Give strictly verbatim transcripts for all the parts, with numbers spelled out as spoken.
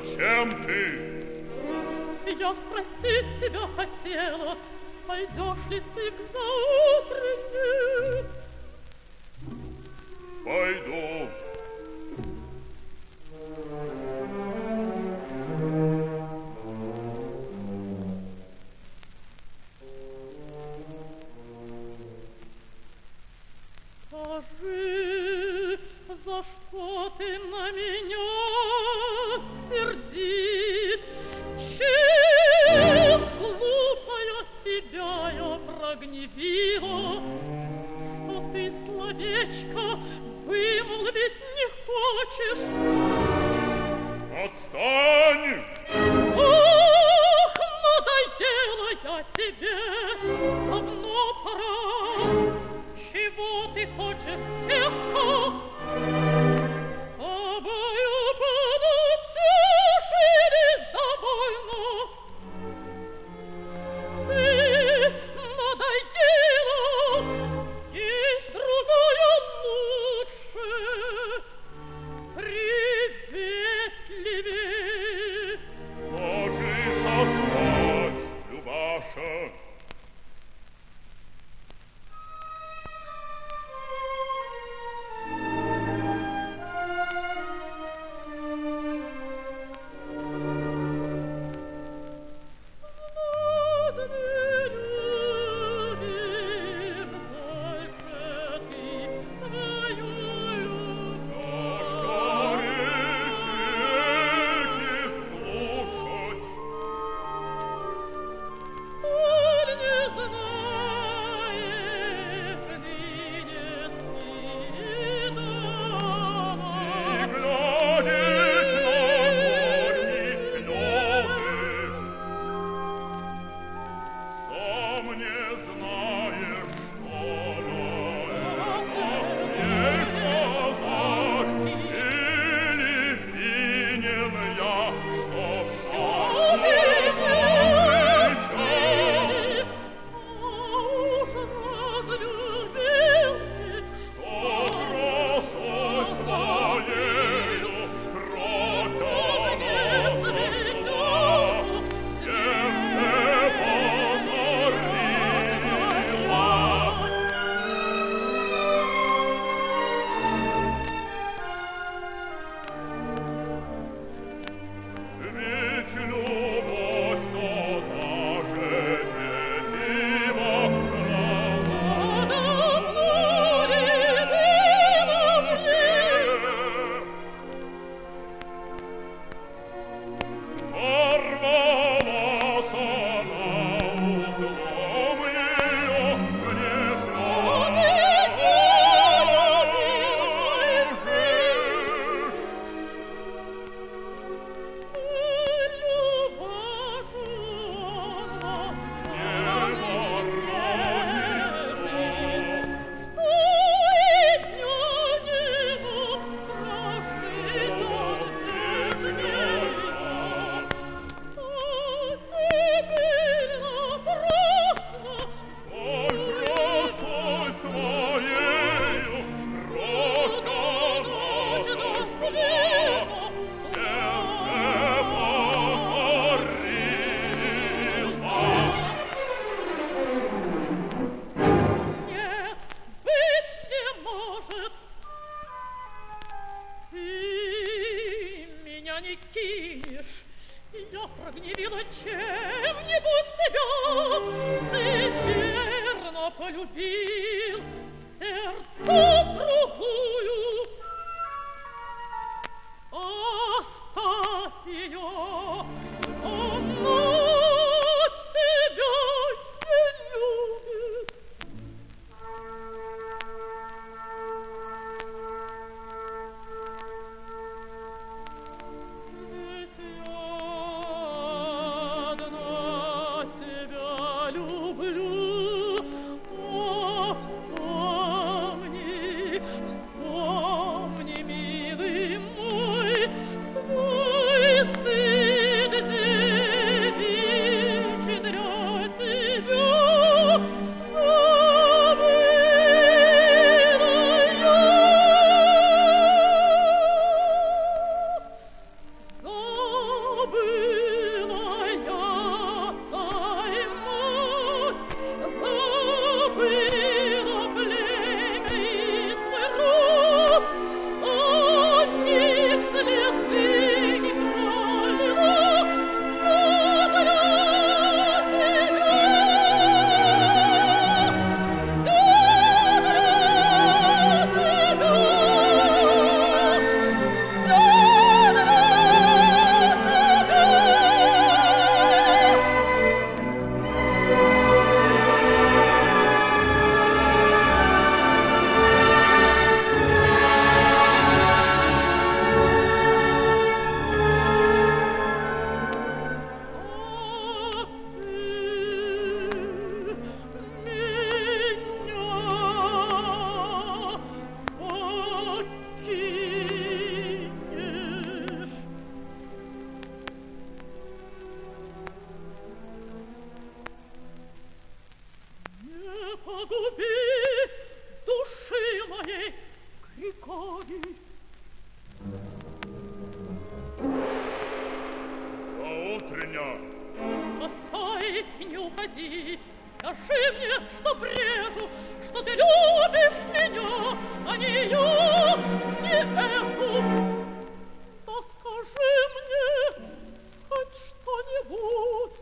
Зачем ты? Я спросить тебя хотела, пойдешь ли ты к заутренне? Пойду. Скажи, за что ты на меня сердит? Чем глупая тебя я прогневила, что ты словечко вымолвить не хочешь? Отстань! Ох, надоела я тебе, давно пора. Чего ты хочешь, девка? Обою подутешились довольно. Ты надоела, есть другая лучше, приветливее. Ложись спать, Любаша. Люблю, о, вспомни, разуби души моей криками. Заутрення. Постой и не уходи, скажи мне, что брежу, что ты любишь меня, а не ее, не эту. Да скажи мне хоть что-нибудь.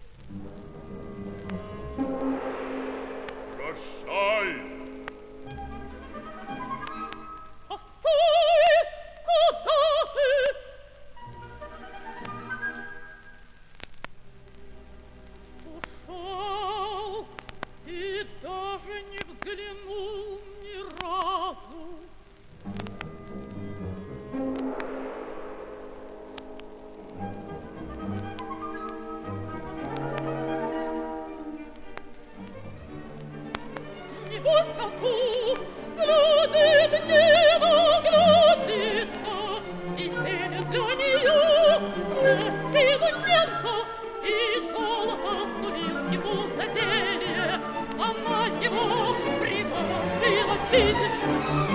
Прощай. Постой, куда ты? Ушел и даже не взглянул ни разу. Небось на ту глядит, не наглядится, и селит для нее красивую немцу, и золото стулил ему за зелье. Она его приворожила, видишь,